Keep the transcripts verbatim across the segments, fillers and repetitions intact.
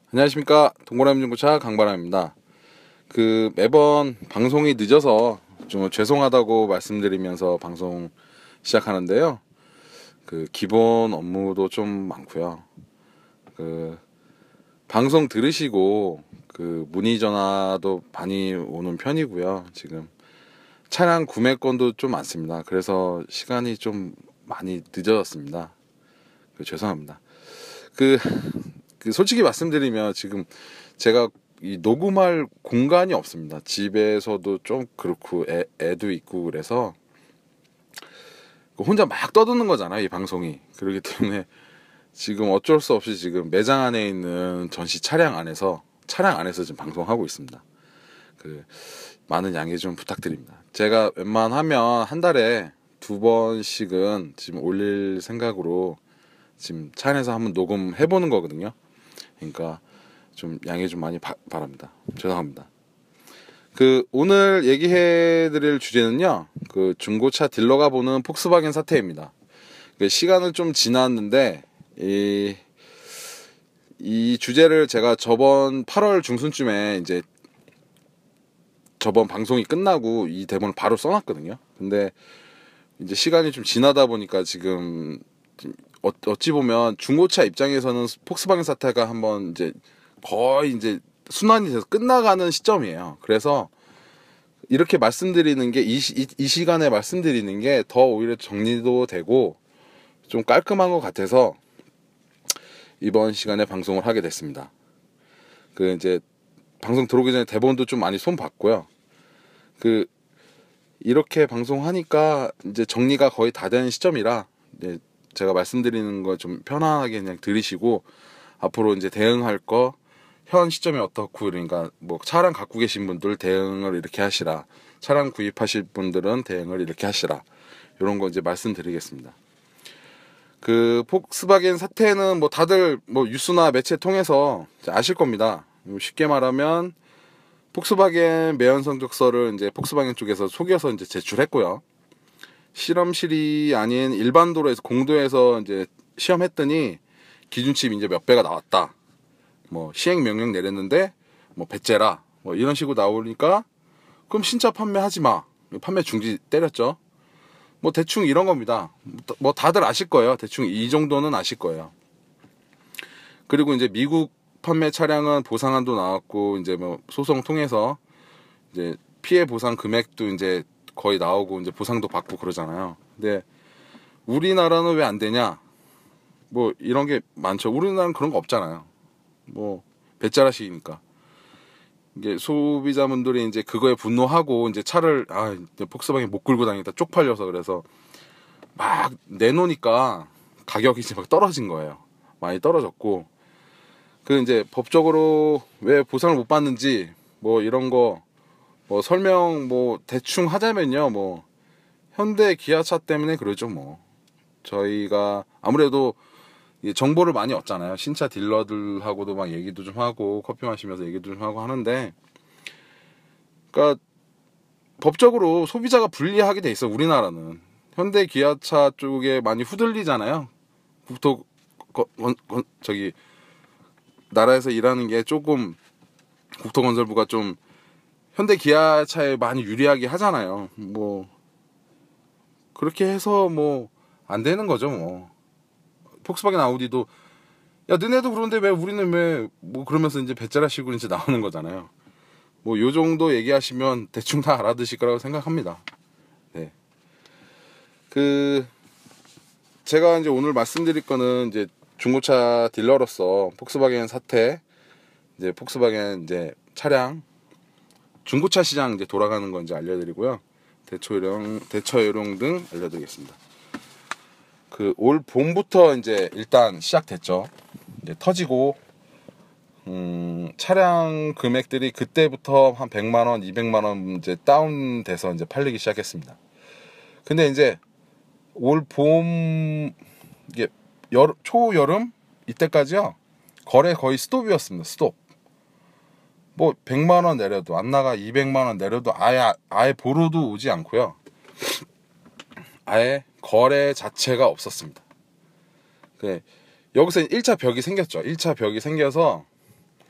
안녕하십니까. 동고남중고차 강바람입니다. 그 매번 방송이 늦어서 좀 죄송하다고 말씀드리면서 방송 시작하는데요. 그 기본 업무도 좀 많고요. 그 방송 들으시고 그 문의 전화도 많이 오는 편이고요. 지금 차량 구매 건도 좀 많습니다. 그래서 시간이 좀 많이 늦어졌습니다. 그 죄송합니다. 그 그 솔직히 말씀드리면 지금 제가 이 녹음할 공간이 없습니다. 집에서도 좀 그렇고 애, 애도 있고 그래서 혼자 막 떠드는 거잖아요, 이 방송이. 그렇기 때문에 지금 어쩔 수 없이 지금 매장 안에 있는 전시 차량 안에서 차량 안에서 지금 방송하고 있습니다. 그 많은 양해 좀 부탁드립니다. 제가 웬만하면 한 달에 두 번씩은 지금 올릴 생각으로 지금 차 안에서 한번 녹음해보는 거거든요. 그러니까 좀 양해 좀 많이 바, 바랍니다. 죄송합니다. 그 오늘 얘기해드릴 주제는요, 그 중고차 딜러가 보는 폭스바겐 사태입니다. 그 시간은 좀 지났는데 이, 이 주제를 제가 저번 팔월 중순쯤에 이제 저번 방송이 끝나고 이 대본을 바로 써놨거든요. 근데 이제 시간이 좀 지나다 보니까 지금 어, 어찌 보면 중고차 입장에서는 폭스바겐 사태가 한번 이제 거의 이제 순환이 돼서 끝나가는 시점이에요. 그래서 이렇게 말씀드리는 게 이 이, 이 시간에 말씀드리는 게 더 오히려 정리도 되고 좀 깔끔한 것 같아서 이번 시간에 방송을 하게 됐습니다. 그 이제 방송 들어오기 전에 대본도 좀 많이 손 봤고요. 그 이렇게 방송하니까 이제 정리가 거의 다 되는 시점이라 이제 제가 말씀드리는 거 좀 편안하게 그냥 들으시고 앞으로 이제 대응할 거 현 시점이 어떻고, 그러니까 뭐 차량 갖고 계신 분들 대응을 이렇게 하시라, 차량 구입하실 분들은 대응을 이렇게 하시라, 이런 거 이제 말씀드리겠습니다. 그 폭스바겐 사태는 뭐 다들 뭐 뉴스나 매체 통해서 아실 겁니다. 쉽게 말하면 폭스바겐 매연 성적서를 이제 폭스바겐 쪽에서 속여서 이제 제출했고요. 실험실이 아닌 일반 도로에서 공도에서 이제 시험했더니 기준치 이제 몇 배가 나왔다. 뭐 시행 명령 내렸는데 뭐 배째라 뭐 이런 식으로 나오니까 그럼 신차 판매하지 마. 판매 중지 때렸죠. 뭐 대충 이런 겁니다. 뭐 다들 아실 거예요. 대충 이 정도는 아실 거예요. 그리고 이제 미국 판매 차량은 보상안도 나왔고 이제 뭐 소송 통해서 이제 피해 보상 금액도 이제 거의 나오고 이제 보상도 받고 그러잖아요. 근데 우리나라는 왜 안 되냐? 뭐 이런 게 많죠. 우리나라는 그런 거 없잖아요. 뭐 배짜라식이니까 이게 소비자분들이 이제 그거에 분노하고 이제 차를 아 이제 폭스바겐 못 끌고 다니겠다 쪽팔려서 그래서 막 내놓으니까 가격이 이제 막 떨어진 거예요. 많이 떨어졌고 그 이제 법적으로 왜 보상을 못 받는지 뭐 이런 거 뭐 설명 뭐 대충 하자면요, 뭐 현대 기아차 때문에 그러죠. 뭐 저희가 아무래도 정보를 많이 얻잖아요. 신차 딜러들하고도 막 얘기도 좀 하고 커피 마시면서 얘기도 좀 하고 하는데, 그러니까 법적으로 소비자가 불리하게 돼 있어. 우리나라는 현대 기아차 쪽에 많이 후들리잖아요. 국토 거, 건, 건, 저기 나라에서 일하는 게 조금 국토건설부가 좀 현대 기아차에 많이 유리하게 하잖아요. 뭐 그렇게 해서 뭐 안 되는 거죠. 뭐 폭스바겐 아우디도 야 너네도 그런데 왜 우리는 왜 뭐 그러면서 이제 배짜라식으로 이제 나오는 거잖아요. 뭐 요 정도 얘기하시면 대충 다 알아드실 거라고 생각합니다. 네. 그 제가 이제 오늘 말씀드릴 거는 이제 중고차 딜러로서 폭스바겐 사태, 이제 폭스바겐 이제 차량 중고차 시장 이제 돌아가는 건 이제 알려드리고요. 대처 요령, 대처 요령 등 알려드리겠습니다. 그 올 봄부터 이제 일단 시작됐죠. 이제 터지고, 음, 차량 금액들이 그때부터 한 백만 원, 이백만 원 이제 다운돼서 이제 팔리기 시작했습니다. 근데 이제 올 봄, 이게 여, 초여름 이때까지요. 거래 거의 스톱이었습니다. 스톱. 뭐 백만 원 내려도 안 나가, 이백만 원 내려도 아예 아예 보러도 오지 않고요. 아예 거래 자체가 없었습니다. 네, 여기서 일 차 벽이 생겼죠. 일 차 벽이 생겨서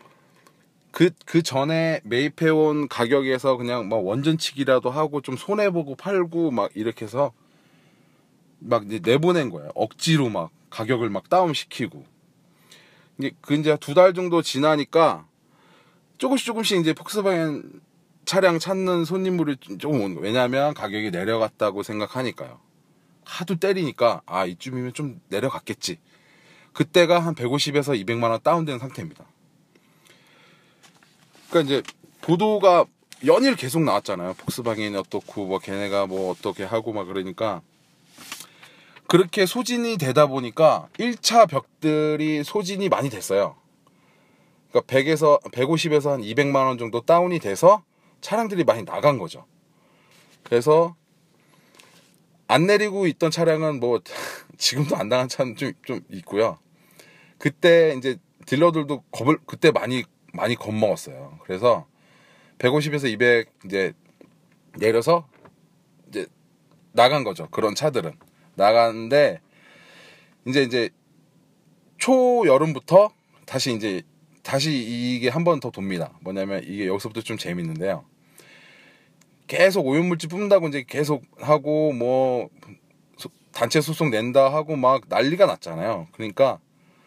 그, 그 전에 매입해온 가격에서 그냥 뭐 원전치기라도 하고 좀 손해보고 팔고 막 이렇게 해서 막 이제 내보낸 거예요. 억지로 막 가격을 막 다운시키고. 이게 그 이제 두 달 정도 지나니까 조금씩 조금씩 이제 폭스바겐 차량 찾는 손님물이 조금 오는 거예요. 왜냐하면 가격이 내려갔다고 생각하니까요. 하도 때리니까 아 이쯤이면 좀 내려갔겠지. 그때가 한 백오십에서 이백만 원 다운된 상태입니다. 그러니까 이제 보도가 연일 계속 나왔잖아요. 폭스바겐이 어떻고 뭐 걔네가 뭐 어떻게 하고 막 그러니까 그렇게 소진이 되다 보니까 일 차 벽들이 소진이 많이 됐어요. 그러니까 백에서 백오십에서 한 이백만 원 정도 다운이 돼서 차량들이 많이 나간 거죠. 그래서 안 내리고 있던 차량은 뭐 지금도 안 나간 차는 좀, 좀 있고요. 그때 이제 딜러들도 겁을 그때 많이 많이 겁먹었어요. 그래서 백오십에서 이백 이제 내려서 이제 나간 거죠. 그런 차들은 나갔는데 이제 이제 초 여름부터 다시 이제 다시 이게 한 번 더 돕니다. 뭐냐면 이게 여기서부터 좀 재밌는데요. 계속 오염물질 뿜는다고 이제 계속 하고 뭐 단체 소송 낸다 하고 막 난리가 났잖아요. 그러니까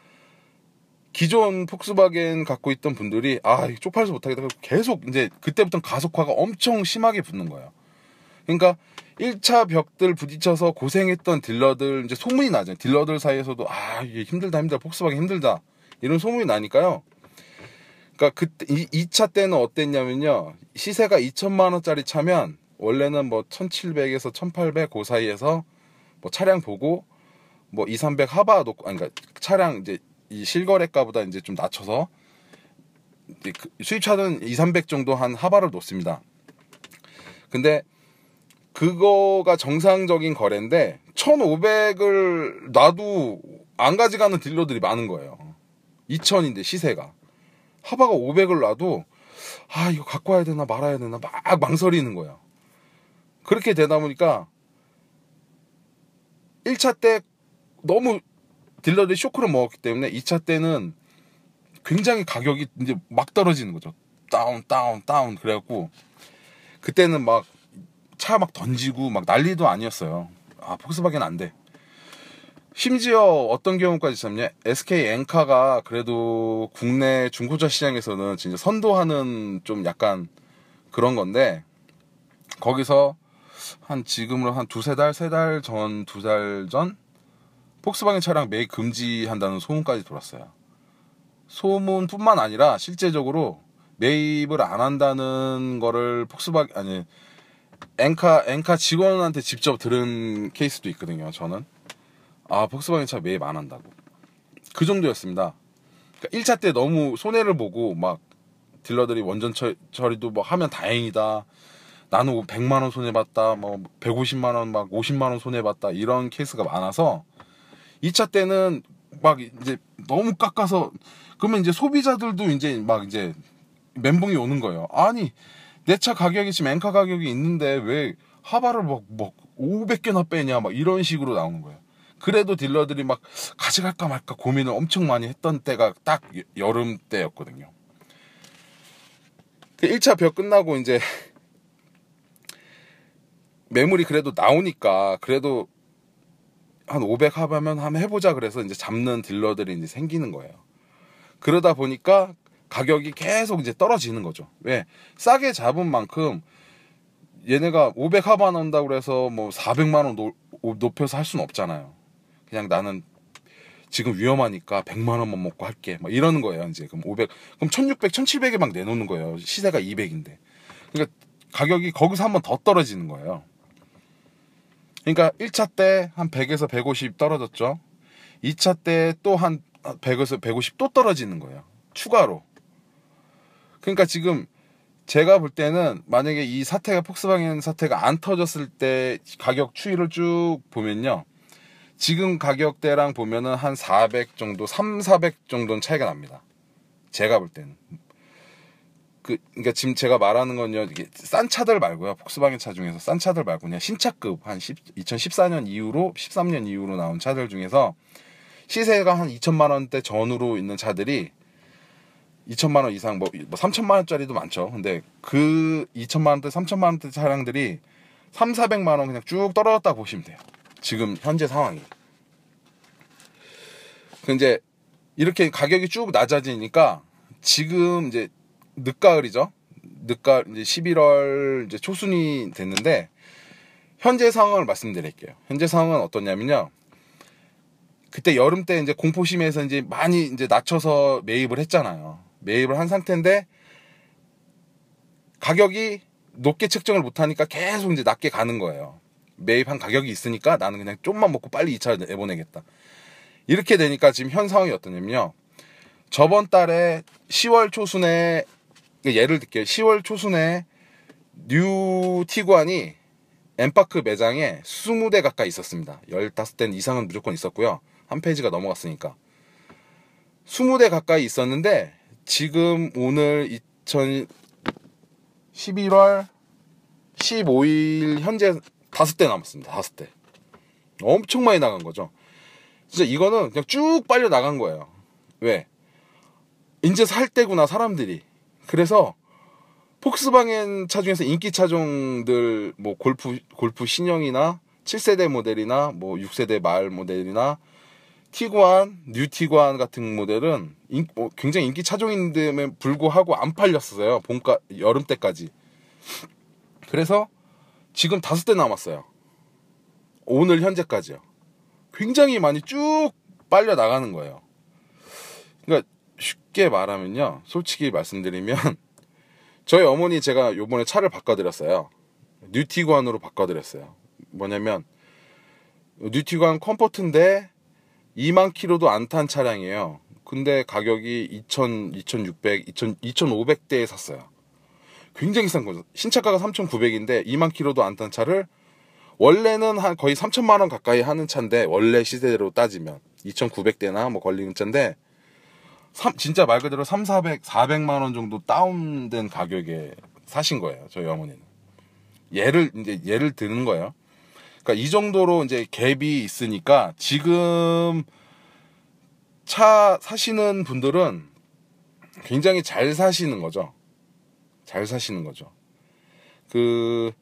기존 폭스바겐 갖고 있던 분들이 아 쪽팔려서 못하겠다 계속 이제 그때부터 가속화가 엄청 심하게 붙는 거예요. 그러니까 일 차 벽들 부딪혀서 고생했던 딜러들 이제 소문이 나죠. 딜러들 사이에서도 아 이게 힘들다 힘들다 폭스바겐 힘들다 이런 소문이 나니까요. 그러니까 그때 이 차 때는 어땠냐면요. 시세가 이천만 원짜리 차면 원래는 뭐 천칠백에서 천팔백 그 사이에서 뭐 차량 보고 뭐 이삼백 하바 놓고 아니 그러니까 차량 이제 이 실거래가보다 이제 좀 낮춰서 수입차는 이삼백 정도 한 하바를 놓습니다. 근데 그거가 정상적인 거래인데 천오백을 놔도 안 가져가는 딜러들이 많은 거예요. 이천인데 시세가 하바가 오백을 놔도 아 이거 갖고 와야 되나 말아야 되나 막 망설이는 거예요. 그렇게 되다 보니까 일 차 때 너무 딜러들이 쇼크를 먹었기 때문에 이 차 때는 굉장히 가격이 이제 막 떨어지는 거죠. 다운 다운 다운 그래갖고 그때는 막 차 막 던지고 막 난리도 아니었어요. 아 폭스바겐 안 돼. 심지어 어떤 경우까지 있었냐, 에스케이 엔카가 그래도 국내 중고차 시장에서는 진짜 선도하는 좀 약간 그런 건데 거기서 한 지금으로 한 두세 달, 세 달 전, 두 달 전 폭스바겐 차량 매입 금지한다는 소문까지 돌았어요. 소문뿐만 아니라 실제적으로 매입을 안 한다는 거를 폭스바겐 아니 엔카 엔카 직원한테 직접 들은 케이스도 있거든요. 저는 아 폭스바겐 차 매입 안 한다고 그 정도였습니다. 그러니까 일 차 때 너무 손해를 보고 막 딜러들이 원전 처, 처리도 뭐 하면 다행이다. 나는 백만 원 손해봤다. 뭐 백오십만 원 막 오십만 원 손해봤다. 이런 케이스가 많아서 이 차 때는 막 이제 너무 깎아서 그러면 이제 소비자들도 이제 막 이제 멘붕이 오는 거예요. 아니 내 차 가격이 지금 엔카 가격이 있는데 왜 하바를 막, 막 오백 개나 빼냐 막 이런 식으로 나오는 거예요. 그래도 딜러들이 막 가져갈까 말까 고민을 엄청 많이 했던 때가 딱 여름 때였거든요. 일 차 벽 끝나고 이제 매물이 그래도 나오니까 그래도 한 오백 하바면 한번 해보자 그래서 이제 잡는 딜러들이 이제 생기는 거예요. 그러다 보니까 가격이 계속 이제 떨어지는 거죠. 왜? 싸게 잡은 만큼 얘네가 오백 하바 나온다고 그래서 뭐 사백만 원 노, 높여서 할 수는 없잖아요. 그냥 나는 지금 위험하니까 백만 원만 먹고 할게. 막 이러는 거예요, 이제. 그럼 오백, 그럼 천육백, 천칠백에 막 내놓는 거예요. 시세가 이백인데. 그러니까 가격이 거기서 한 번 더 떨어지는 거예요. 그러니까 일 차 때 한 백에서 백오십 떨어졌죠. 이 차 때 또 한 백에서 백오십 또 떨어지는 거예요. 추가로. 그러니까 지금 제가 볼 때는 만약에 이 사태가 폭스바겐 사태가 안 터졌을 때 가격 추이를 쭉 보면요. 지금 가격대랑 보면은 한 사백 정도, 삼, 사백 정도는 차이가 납니다. 제가 볼 때는. 그, 그러니까 지금 제가 말하는 건요, 이게 싼 차들 말고요. 폭스바겐 차 중에서 싼 차들 말고 그냥 신차급 한 이천십사 년 이후로, 십삼 년 이후로 나온 차들 중에서 시세가 한 이천만 원대 전후로 있는 차들이 이천만 원 이상 뭐, 뭐 삼천만 원짜리도 많죠. 근데 그 이천만 원대, 삼천만 원대 차량들이 삼, 사백만 원 그냥 쭉 떨어졌다 보시면 돼요. 지금 현재 상황이. 그 이제 이렇게 가격이 쭉 낮아지니까 지금 이제 늦가을이죠. 늦가을 이제 십일월 이제 초순이 됐는데 현재 상황을 말씀드릴게요. 현재 상황은 어떠냐면요. 그때 여름 때 이제 공포심에서 이제 많이 이제 낮춰서 매입을 했잖아요. 매입을 한 상태인데 가격이 높게 책정을 못하니까 계속 이제 낮게 가는 거예요. 매입한 가격이 있으니까 나는 그냥 좀만 먹고 빨리 이 차 내보내겠다. 이렇게 되니까 지금 현 상황이 어떠냐면요. 저번 달에 시월 초순에 예를 들게요. 시월 초순에 뉴 티구안이 엠파크 매장에 이십 대 가까이 있었습니다. 십오 대 이상은 무조건 있었고요. 한 페이지가 넘어갔으니까. 이십 대 가까이 있었는데 지금 오늘 십일월 십오일 현재 다섯 대 남았습니다. 다섯 대. 엄청 많이 나간 거죠. 진짜 이거는 그냥 쭉 빨려 나간 거예요. 왜? 이제 살 때구나 사람들이. 그래서 폭스바겐 차 중에서 인기 차종들 뭐 골프 골프 신형이나 칠 세대 모델이나 뭐 육 세대 말 모델이나 티구안, 뉴 티구안 같은 모델은 인, 뭐 굉장히 인기 차종인데에 불구하고 안 팔렸어요. 봄가 여름 때까지. 그래서 지금 다섯 대 남았어요. 오늘 현재까지요. 굉장히 많이 쭉 빨려 나가는 거예요. 그러니까 쉽게 말하면요. 솔직히 말씀드리면 저희 어머니 제가 요번에 차를 바꿔드렸어요. 뉴티구안으로 바꿔드렸어요. 뭐냐면 뉴티구안 컴포트인데 이만 킬로미터도 안 탄 차량이에요. 근데 가격이 이천, 이천육백, 이천, 이천오백 대에 샀어요. 굉장히 싼 거죠. 신차가가 삼천구백인데 이만 킬로미터도 안 탄 차를 원래는 한 거의 삼천만 원 가까이 하는 차인데 원래 시세대로 따지면 이천구백 대나 뭐 걸리는 차인데 삼, 진짜 말 그대로 삼, 사백, 사백만 원 정도 다운된 가격에 사신 거예요. 저희 어머니는. 예를 이제 예를 드는 거예요. 그러니까 이 정도로 이제 갭이 있으니까 지금 차 사시는 분들은 굉장히 잘 사시는 거죠. 잘 사시는 거죠. 그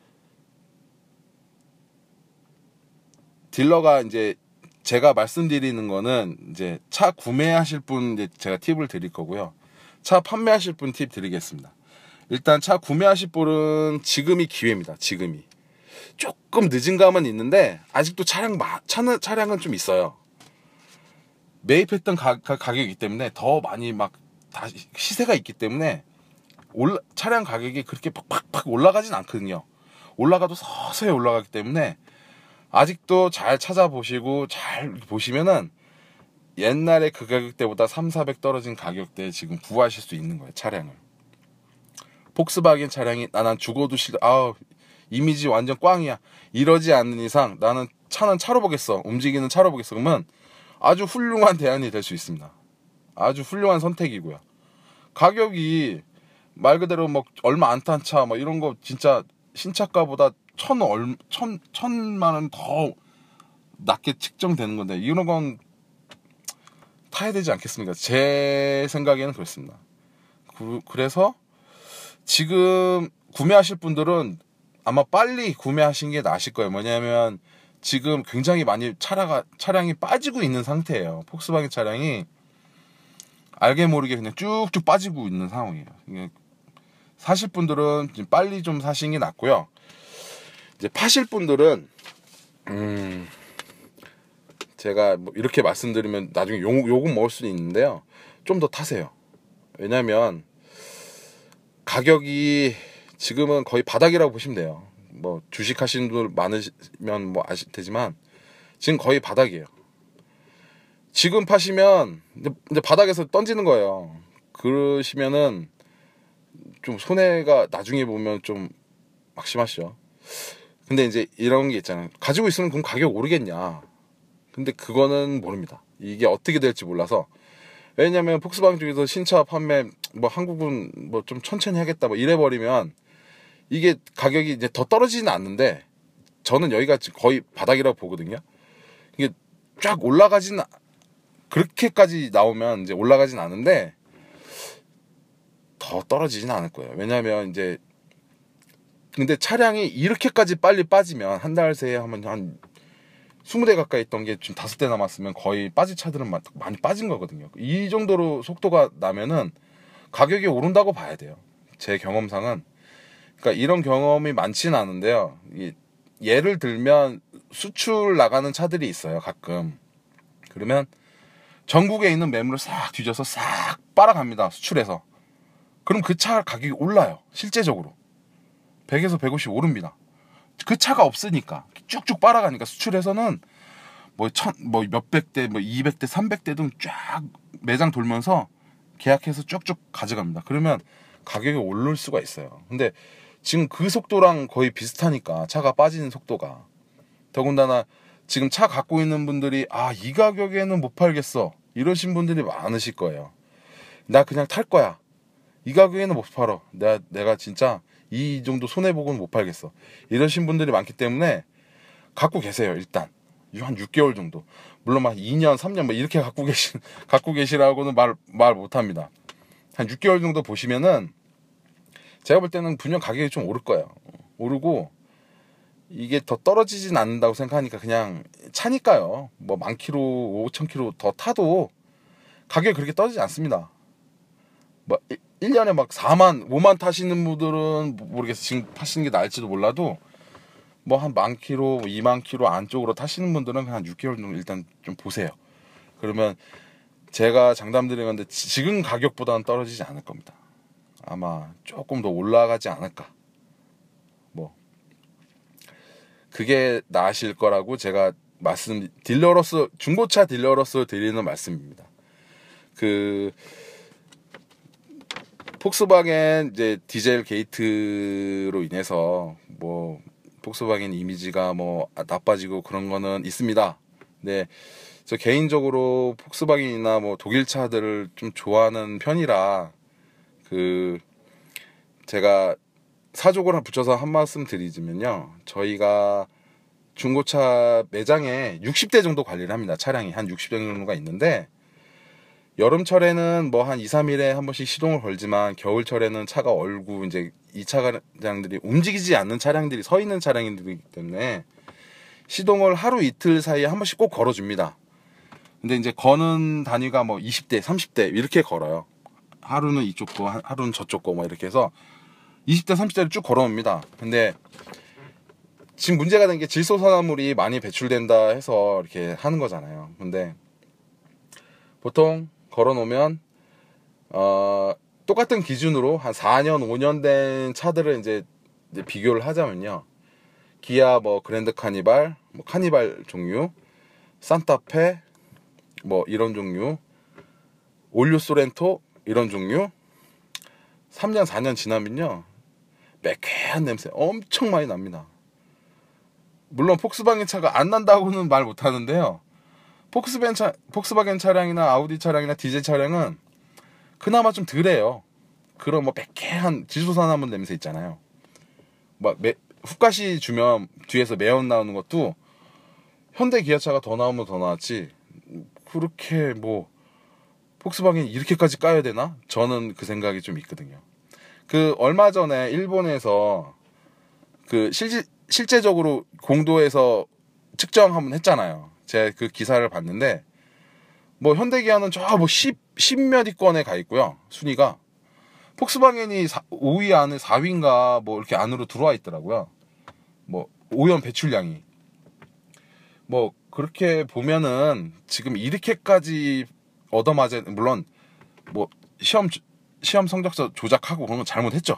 딜러가 이제 제가 말씀드리는 거는 이제 차 구매하실 분 이제 제가 팁을 드릴 거고요. 차 판매하실 분 팁 드리겠습니다. 일단 차 구매하실 분은 지금이 기회입니다. 지금이. 조금 늦은 감은 있는데 아직도 차량 차는 차량은 좀 있어요. 매입했던 가, 가, 가격이기 때문에 더 많이 막 다시 시세가 있기 때문에 올라, 차량 가격이 그렇게 팍팍팍 올라가진 않거든요. 올라가도 서서히 올라가기 때문에 아직도 잘 찾아보시고 잘 보시면은 옛날에 그 가격대보다 삼, 사백 떨어진 가격대에 지금 구하실 수 있는 거예요. 차량을. 폭스바겐 차량이 나는 죽어도 싫어. 아우 이미지 완전 꽝이야. 이러지 않는 이상 나는 차는 차로 보겠어. 움직이는 차로 보겠어. 그러면 아주 훌륭한 대안이 될 수 있습니다. 아주 훌륭한 선택이고요. 가격이 말 그대로 뭐 얼마 안 탄 차 뭐 이런 거 진짜 신차가보다 천 얼, 천, 천만 원 더 낮게 측정되는 건데 이런 건 타야 되지 않겠습니까? 제 생각에는 그렇습니다. 그, 그래서 지금 구매하실 분들은 아마 빨리 구매하신 게 나으실 거예요. 뭐냐면 지금 굉장히 많이 차량가, 차량이 빠지고 있는 상태예요. 폭스바겐 차량이 알게 모르게 그냥 쭉쭉 빠지고 있는 상황이에요. 사실 분들은 빨리 좀 사시는 게 낫고요. 이제 파실 분들은 음 제가 뭐 이렇게 말씀드리면 나중에 욕, 욕은 먹을 수는 있는데요. 좀 더 타세요. 왜냐면 가격이 지금은 거의 바닥이라고 보시면 돼요. 뭐 주식 하시는 분들 많으시면 뭐 아실 테지만 지금 거의 바닥이에요. 지금 파시면 이제 바닥에서 던지는 거예요. 그러시면은 좀 손해가 나중에 보면 좀 막심하시죠. 근데 이제 이런 게 있잖아요. 가지고 있으면 그럼 가격 오르겠냐. 근데 그거는 모릅니다. 이게 어떻게 될지 몰라서. 왜냐면 폭스바겐 중에서 신차 판매 뭐 한국은 뭐 좀 천천히 하겠다 뭐 이래버리면 이게 가격이 이제 더 떨어지지는 않는데 저는 여기가 거의 바닥이라고 보거든요. 이게 쫙 올라가지는 그렇게까지 나오면 이제 올라가진 않은데 더 떨어지진 않을 거예요. 왜냐하면 이제 근데 차량이 이렇게까지 빨리 빠지면 한 달 새에 하면 한 스무 대 가까이 있던 게 지금 다섯 대 남았으면 거의 빠진 차들은 많이 빠진 거거든요. 이 정도로 속도가 나면은 가격이 오른다고 봐야 돼요. 제 경험상은. 그러니까 이런 경험이 많지는 않은데요. 예를 들면 수출 나가는 차들이 있어요. 가끔. 그러면 전국에 있는 매물을 싹 뒤져서 싹 빨아갑니다. 수출해서. 그럼 그 차 가격이 올라요. 실제적으로. 백에서 백오십 오릅니다. 그 차가 없으니까 쭉쭉 빨아가니까 수출해서는 뭐 천, 뭐 몇백 대, 뭐 이백 대, 삼백 대 등 쫙 매장 돌면서 계약해서 쭉쭉 가져갑니다. 그러면 가격이 오를 수가 있어요. 근데 지금 그 속도랑 거의 비슷하니까 차가 빠지는 속도가. 더군다나 지금 차 갖고 있는 분들이 아, 이 가격에는 못 팔겠어 이러신 분들이 많으실 거예요. 나 그냥 탈 거야. 이 가격에는 못 팔어. 내가, 내가 진짜 이 정도 손해보고는 못 팔겠어. 이러신 분들이 많기 때문에 갖고 계세요. 일단 한 육 개월 정도. 물론 막 이 년, 삼 년 뭐 이렇게 갖고 계시 갖고 계시라고는 말 말 못합니다. 한 육 개월 정도 보시면은 제가 볼 때는 분명 가격이 좀 오를 거예요. 오르고 이게 더 떨어지진 않는다고 생각하니까 그냥 차니까요. 뭐 만 킬로, 오천 킬로 더 타도 가격이 그렇게 떨어지지 않습니다. 뭐 일 년에 막 사만, 오만 타시는 분들은 모르겠어요. 지금 타시는 게 나을지도 몰라도 뭐 한 만 킬로, 이만 킬로 안쪽으로 타시는 분들은 한 육 개월 정도 일단 좀 보세요. 그러면 제가 장담 드린 건데 지금 가격보다는 떨어지지 않을 겁니다. 아마 조금 더 올라가지 않을까. 뭐 그게 나으실 거라고 제가 말씀 딜러로서 중고차 딜러로서 드리는 말씀입니다. 그 폭스바겐 이제 디젤 게이트로 인해서 뭐 폭스바겐 이미지가 뭐 나빠지고 그런 거는 있습니다. 네, 저 개인적으로 폭스바겐이나 뭐 독일 차들을 좀 좋아하는 편이라 그 제가 사족을 붙여서 한 말씀 드리자면요. 저희가 중고차 매장에 육십 대 정도 관리를 합니다. 차량이 한 육십 대 정도가 있는데 여름철에는 뭐 한 이, 삼 일에 한 번씩 시동을 걸지만 겨울철에는 차가 얼고 이제 이 차량들이 움직이지 않는 차량들이 서 있는 차량들이기 때문에 시동을 하루 이틀 사이에 한 번씩 꼭 걸어줍니다. 근데 이제 거는 단위가 뭐 이십 대, 삼십 대 이렇게 걸어요. 하루는 이쪽 거, 하루는 저쪽 거 뭐 이렇게 해서 이십 대, 삼십 대를 쭉 걸어놓습니다. 근데 지금 문제가 된 게 질소산화물이 많이 배출된다 해서 이렇게 하는 거잖아요. 근데 보통 걸어놓으면 어, 똑같은 기준으로 한 사 년, 오 년 된 차들을 이제, 이제 비교를 하자면요. 기아 뭐 그랜드 카니발, 뭐 카니발 종류, 산타페 뭐 이런 종류, 올류 소렌토 이런 종류 삼 년, 사 년 지나면요. 매캐한 냄새 엄청 많이 납니다. 물론 폭스바겐 차가 안 난다고는 말 못하는데요. 폭스바겐, 차, 폭스바겐 차량이나 아우디 차량이나 디젤 차량은 그나마 좀 덜해요. 그런 뭐 매캐한 질소산화물 냄새 있잖아요. 막 매, 훅가시 주면 뒤에서 매연 나오는 것도 현대 기아차가 더 나오면 더 나았지 그렇게 뭐 폭스바겐이 이렇게까지 까야 되나? 저는 그 생각이 좀 있거든요. 그 얼마 전에 일본에서 그 실지, 실제적으로 공도에서 측정 한번 했잖아요. 제가 그 기사를 봤는데 뭐 현대기아는 저 뭐 십, 십몇 위권에 가 있고요. 순위가 폭스바겐이 오 위 안에 사 위인가 뭐 이렇게 안으로 들어와 있더라고요. 뭐 오염 배출량이 뭐 그렇게 보면은 지금 이렇게까지 얻어맞아 물론 뭐 시험 시험 성적서 조작하고 그런 건 잘못했죠.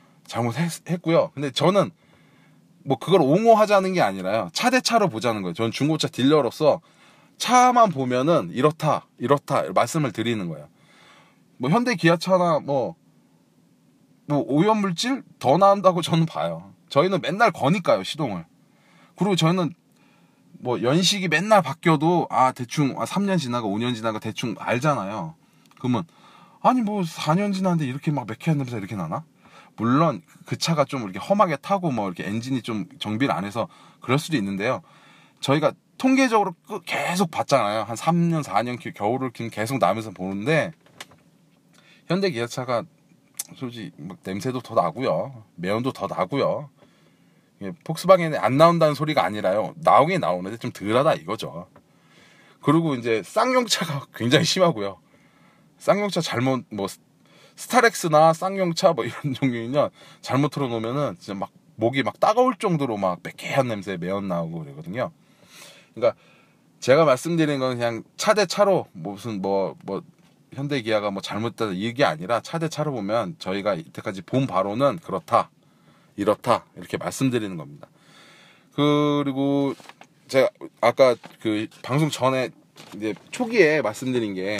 잘못했고요. 근데 저는 뭐 그걸 옹호하자는 게 아니라요. 차 대 차로 보자는 거예요. 저는 중고차 딜러로서 차만 보면은 이렇다 이렇다 말씀을 드리는 거예요. 뭐 현대 기아차나 뭐, 뭐 오염물질 더 나온다고 저는 봐요. 저희는 맨날 거니까요 시동을. 그리고 저희는 뭐 연식이 맨날 바뀌어도 아 대충 아, 삼 년 지나고 오 년 지나고 대충 알잖아요. 그러면 아니 뭐 사 년 지났는데 이렇게 막 매캐한 냄새 이렇게 나나? 물론 그 차가 좀 이렇게 험하게 타고 뭐 이렇게 엔진이 좀 정비를 안 해서 그럴 수도 있는데요. 저희가 통계적으로 계속 봤잖아요. 한 삼 년, 사 년 겨울을 계속 나면서 보는데 현대 기아차가 솔직히 뭐 냄새도 더 나고요, 매연도 더 나고요. 예, 폭스바겐에 안 나온다는 소리가 아니라요, 나오긴 나오는데 좀 덜하다 이거죠. 그리고 이제 쌍용차가 굉장히 심하고요. 쌍용차 잘못 뭐 스타렉스나 쌍용차 뭐 이런 종류는요, 잘못 틀어놓으면은 진짜 막 목이 막 따가울 정도로 막 매캐한 냄새, 매연 나오고 그러거든요. 그러니까 제가 말씀드리는 건 그냥 차 대 차로 무슨 뭐 뭐 현대 기아가 뭐 잘못됐다 이게 아니라 차 대 차로 보면 저희가 이때까지 본 바로는 그렇다, 이렇다 이렇게 말씀드리는 겁니다. 그리고 제가 아까 그 방송 전에 이제 초기에 말씀드린 게,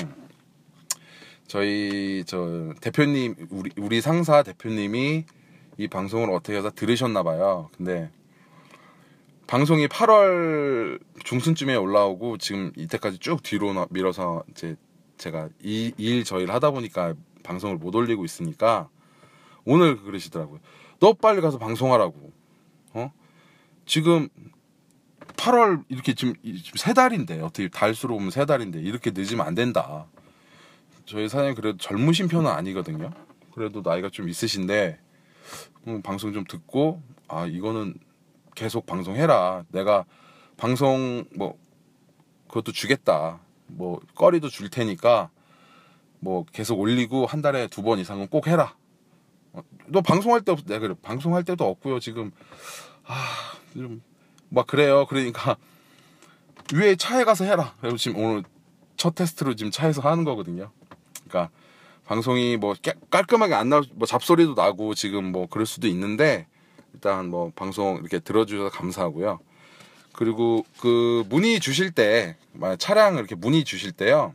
저희 저 대표님, 우리 우리 상사 대표님이 이 방송을 어떻게 해서 들으셨나 봐요. 근데 방송이 팔월 중순쯤에 올라오고 지금 이때까지 쭉 뒤로 밀어서 이제 제가 이 일 저일 하다 보니까 방송을 못 올리고 있으니까 오늘 그러시더라고요. 너 빨리 가서 방송하라고. 어? 지금 팔월 이렇게 지금 세 달인데, 어떻게 달수로 보면 세 달인데 이렇게 늦으면 안 된다. 저희 사장님 그래도 젊으신 편은 아니거든요. 그래도 나이가 좀 있으신데 음, 방송 좀 듣고, 아 이거는 계속 방송해라. 내가 방송 뭐 그것도 주겠다. 뭐 거리도 줄 테니까 뭐 계속 올리고 한 달에 두 번 이상은 꼭 해라. 어, 너 방송할 때 없, 내가 그래 방송할 때도 없고요. 지금 아좀 막 그래요. 그러니까 위에 차에 가서 해라. 그리고 지금 오늘 첫 테스트로 지금 차에서 하는 거거든요. 그러니까 방송이 뭐 깨, 깔끔하게 안 나올, 뭐 잡소리도 나고 지금 뭐 그럴 수도 있는데, 일단 뭐 방송 이렇게 들어주셔서 감사하고요. 그리고 그 문의 주실 때, 차량 이렇게 문의 주실 때요,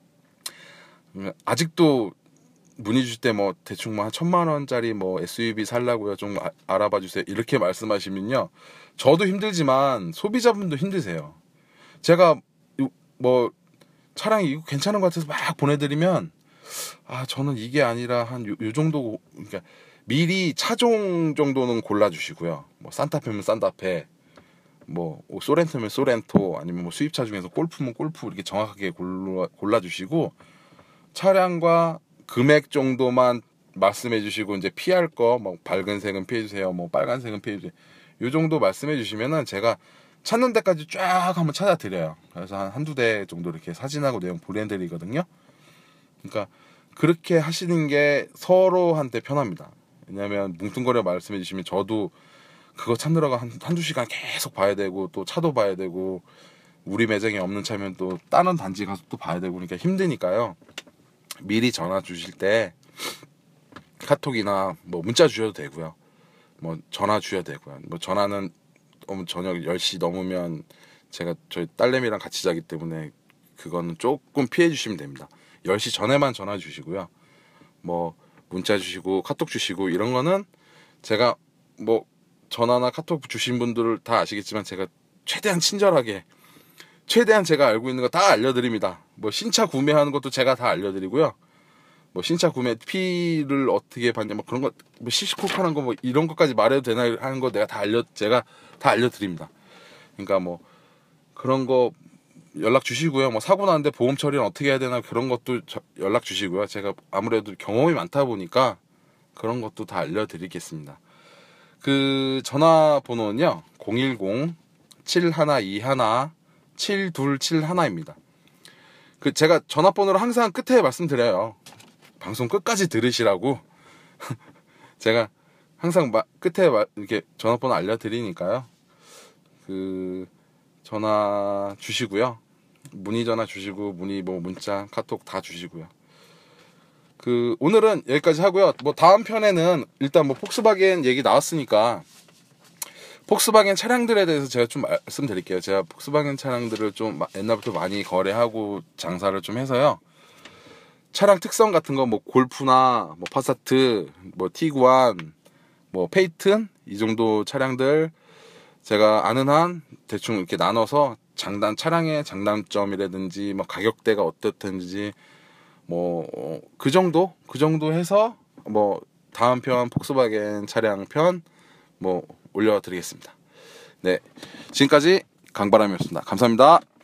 아직도 문의 주실 때 뭐 대충 뭐 한 천만 원짜리 뭐 에스유브이 살라고요, 좀 아, 알아봐 주세요, 이렇게 말씀하시면요, 저도 힘들지만 소비자분도 힘드세요. 제가 뭐 차량이 이거 괜찮은 것 같아서 막 보내드리면, 아 저는 이게 아니라 한 요 정도, 그러니까 미리 차종 정도는 골라주시고요. 뭐 산타페면 산타페, 뭐 소렌토면 소렌토, 아니면 뭐 수입차 중에서 골프면 골프, 이렇게 정확하게 골라, 골라주시고 차량과 금액 정도만 말씀해주시고, 이제 피할 거 뭐 밝은색은 피해주세요, 뭐 빨간색은 피해주세요, 요 정도 말씀해주시면은 제가 찾는 데까지 쫙 한번 찾아드려요. 그래서 한 한두 대 정도 이렇게 사진하고 내용 보내드리거든요. 그러니까 그렇게 하시는 게 서로한테 편합니다. 왜냐하면 뭉뚱거려 말씀해 주시면 저도 그거 찾느라고 한, 한두 시간 계속 봐야 되고, 또 차도 봐야 되고, 우리 매장에 없는 차면 또 다른 단지 가서 또 봐야 되고, 그러니까 힘드니까요. 미리 전화 주실 때 카톡이나 뭐 문자 주셔도 되고요. 뭐 전화 주셔도 되고요. 뭐 전화는 저녁 열 시 넘으면 제가 저희 딸내미랑 같이 자기 때문에 그거는 조금 피해 주시면 됩니다. 열 시 전에만 전화 주시고요. 뭐 문자 주시고 카톡 주시고 이런 거는 제가 뭐 전화나 카톡 주신 분들을 다 아시겠지만 제가 최대한 친절하게, 최대한 제가 알고 있는 거 다 알려드립니다. 뭐 신차 구매하는 것도 제가 다 알려드리고요. 뭐 신차 구매 피를 어떻게 받냐, 뭐 그런 거, 뭐 시시콜콜한 거 뭐 이런 것까지 말해도 되나 하는 거 내가 다 알려, 제가 다 알려드립니다. 그러니까 뭐 그런 거 연락 주시고요. 뭐 사고 나는데 보험 처리는 어떻게 해야 되나, 그런 것도 연락 주시고요. 제가 아무래도 경험이 많다 보니까 그런 것도 다 알려드리겠습니다. 그 전화번호는요 공일공 칠일이일 칠이칠일입니다. 그 제가 전화번호를 항상 끝에 말씀드려요. 방송 끝까지 들으시라고. 제가 항상 마, 끝에 마, 이렇게 전화번호 알려드리니까요. 그 전화 주시고요. 문의 전화 주시고, 문의 뭐 문자 카톡 다 주시고요. 그 오늘은 여기까지 하고요. 뭐 다음 편에는 일단 뭐 폭스바겐 얘기 나왔으니까 폭스바겐 차량들에 대해서 제가 좀 말씀드릴게요. 제가 폭스바겐 차량들을 좀 옛날부터 많이 거래하고 장사를 좀 해서요. 차량 특성 같은 거 뭐 골프나 뭐 파사트, 뭐 티구안, 뭐 페이튼, 이 정도 차량들 제가 아는 한 대충 이렇게 나눠서 장단, 차량의 장단점이라든지 뭐 가격대가 어떻든지 뭐 그 정도 그 정도 해서 뭐 다음 편 폭스바겐 차량 편 뭐 올려드리겠습니다. 네, 지금까지 강바람이었습니다. 감사합니다.